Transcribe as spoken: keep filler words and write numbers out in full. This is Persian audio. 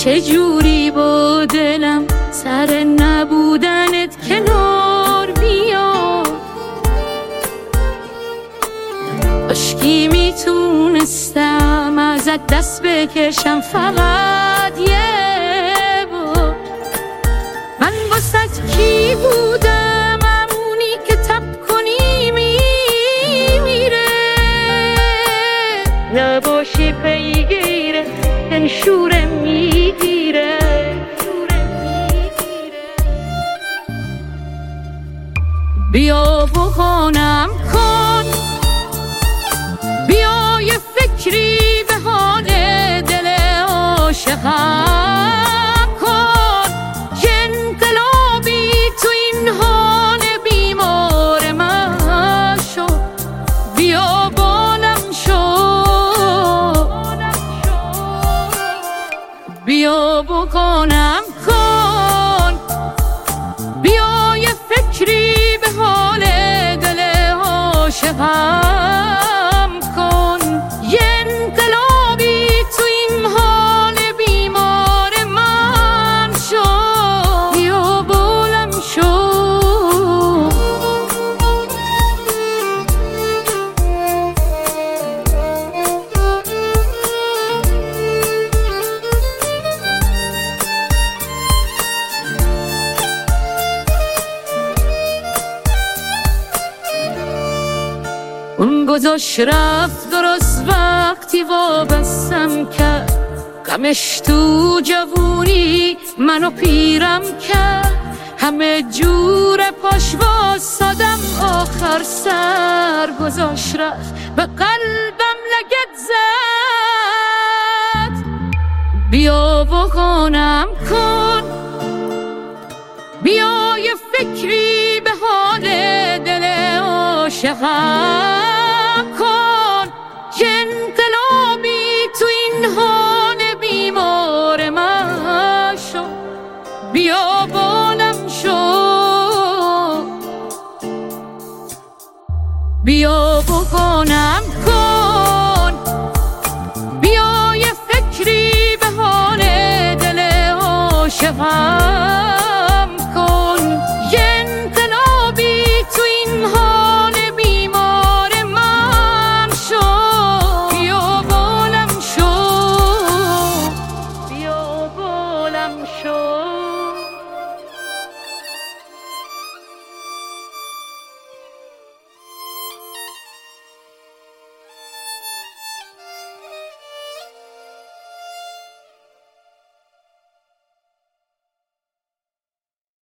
چجوری با دلم سر نبودنت کنار بیاد. کاشکی میتونستم ازت دست بکشم فقط یه بار. من واسه کی بودم همونی که تب کنی میمیره، نباشی پیگیره شوره میگیره. بیا بخونم کن، بیا یه فکری به حال دل عاشقم کن. یه انقلابی تو این حال بیمار من شو، بیا بالم شو، بیا بکنم کن، بیا یه فکری به حال دل عاشقم کن. یه انقلابی تو این حال بیمار من شو، بیا بالم شو. اون گذاشت رفت درست وقتی وابستم کرد، غمش تو جوونی منو پیرم کرد. همه جور پاش واسادم آخر سر گذاشت رفت به قلبم لگد زد. بیا بخونم کن، بیا یه فکری به حال دل عاشقم کن. یه انقلابی تو این حال بیمار من شو، بیا بالم شو، بیا بکنم کن، بیا یه فکری به حال دل عاشقم